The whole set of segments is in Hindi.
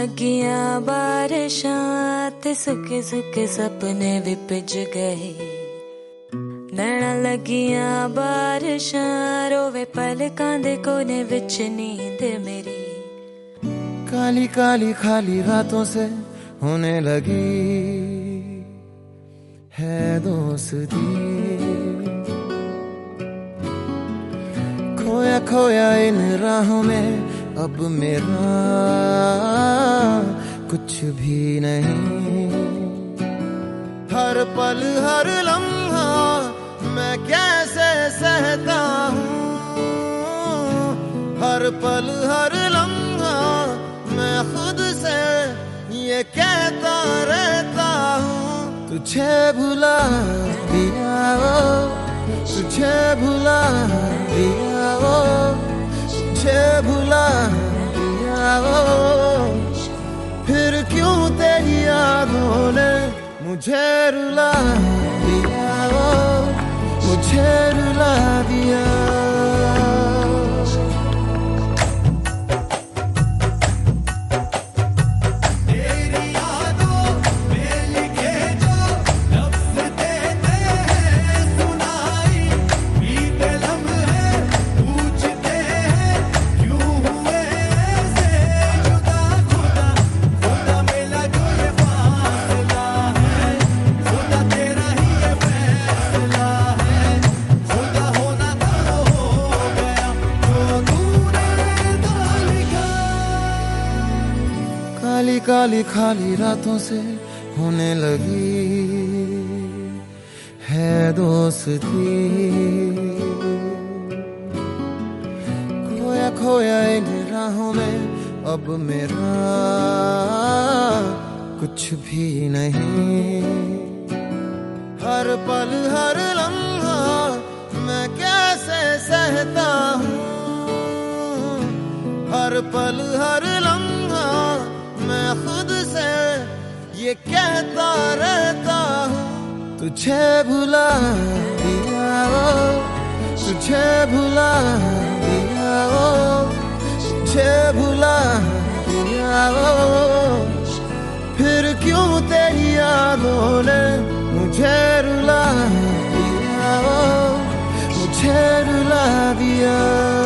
लगियां बारिशां ते सुके सुके सपने भी भिज गए। नैना लगियां बारिशां रोवे पलकां दे कोने विच नींद मेरी। काली काली खाली रातों से होने लगी है दोस्ती। खोया खोया इन राहों में अब मेरा कुछ भी नहीं। हर पल हर लम्हा मैं कैसे सहता हूँ। हर पल हर लम्हा मैं खुद से ये कहता रहता हूँ। तुझे भुला दिया वो, तुझे भुला दिया वो, तुझे भुला दिया वो। फिर क्यों तेरी यादों ने मुझे रुला दिया वो, मुझे रुला दिया। काली काली खाली रातों से होने लगी है दोस्ती। खोया खोया इन राहों में अब मेरा कुछ भी नहीं। हर पल हर लम्हा मैं कैसे सहता हूँ। हर पल हर लम्हा मैं खुद से ये कहता रहता हूँ। तुझे भुला दिया वो, तुझे भुला दिया वो, तुझे भुला दिया वो। फिर क्यों तेरी यादों ने मुझे रुला दिया वो, मुझे रुला दिया।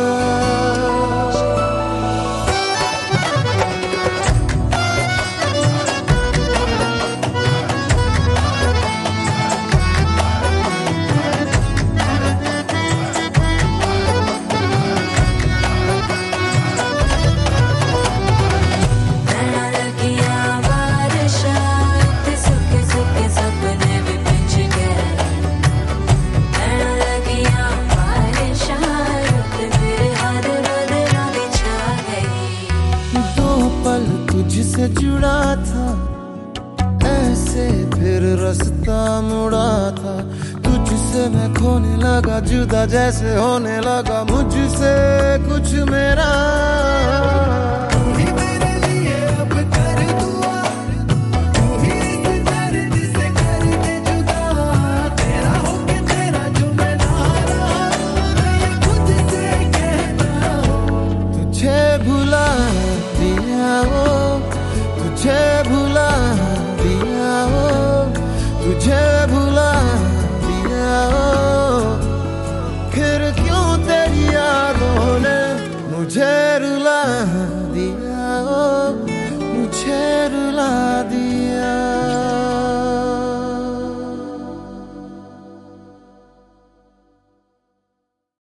तुझसे जुड़ा था ऐसे फिर रास्ता मुड़ा था। तुझसे मैं खोने लगा जुदा जैसे होने लगा मुझसे कुछ मेरा। तुझे भुला दिया वो, तुझे भुला दिया वो, तुझे भुला दिया वो। फिर क्यों तेरी यादों ने मुझे रुला